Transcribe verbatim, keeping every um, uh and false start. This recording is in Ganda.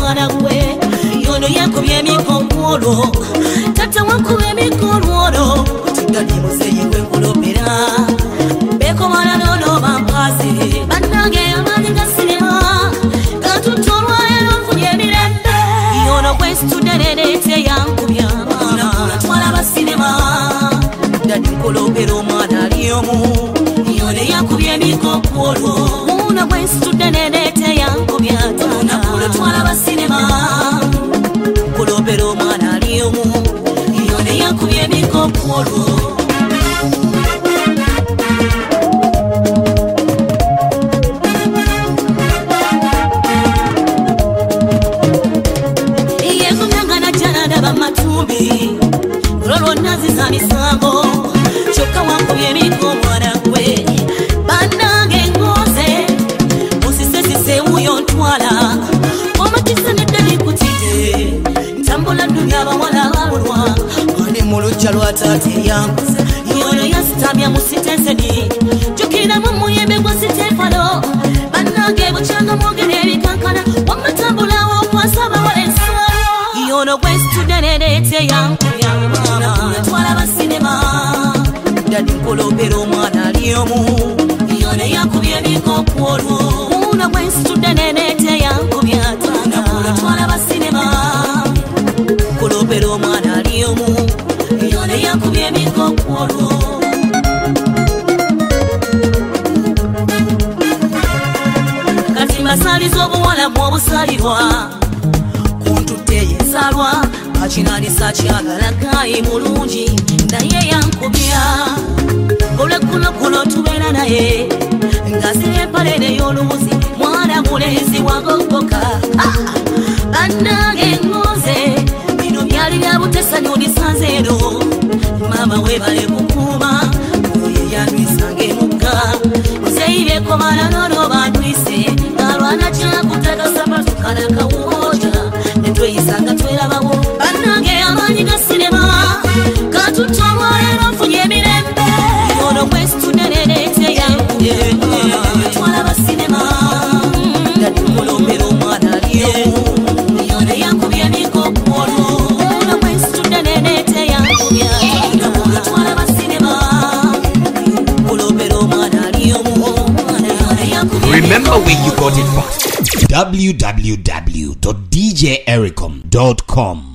mwana gwe yono yakubye emikonkolo tata wakubye emikonkolo tidadi muzeyi gwe kulopera bekomala nono bampaze bannange amaanyi ga sinema gatutolwa ero nfunye emirembe yono gwe studenenete yankubya maama twalaba sinema dadi nkolopera omwana ali omu yono yakubye emikonkolo muno gwe studenenete yankubya tana twalaba sinema nkolopera omwana ali omu yono yakubye emikonkolo Rolo nazi za misango choka wakubye emikonkolo gwe bannange ngoze musisesise uyo ntwala omakisa neddali kutide ntambula ddumya abawala balulwa ane mu lujja lwa taate yanguza yono yasitamya mu sitenseni jukiramu muyembe gwa sitefano bannange bukyanga mwogera ebikankana wamatambulawo okwasaba walensalo yono gwe studenenete yankubya mwana twalaba sinema dadi nkolopera omwana ali omu yono yakubye emikonkolo muno gwe studenenete yankubya tana twalaba sinema nkolopera omwana ali omu yono yakubye emikonkolo kati mbasaliza obuwala mu obusalirwa kuntute yesalwa akinanisa kyagala gayi mulungi naye yankubya olweggulo guno tubeera naye ngazira empale ney'olubuzi mwana mulenzi wagogoka bannange ngoze bino byali bya butesanyo ndisanze eno maama webale kukuuma oyo yandwisanga emugga muzeyi bekomala nono bandwise alwana kyakutagasa patukana kawuoja netweyisanga twerabawo bannange amaanyi ga sinema gatutolwa ero nfunye emirembe ono gwe studenenete yankubye twalaba sinema dadi nkolopera omwana ali omu yono yankubye emikonkolo ono gwe studenenete yankubya twalaba sinema nkolopera omwana ali omu. Remember where you got it from. w w w dot d j ericom dot com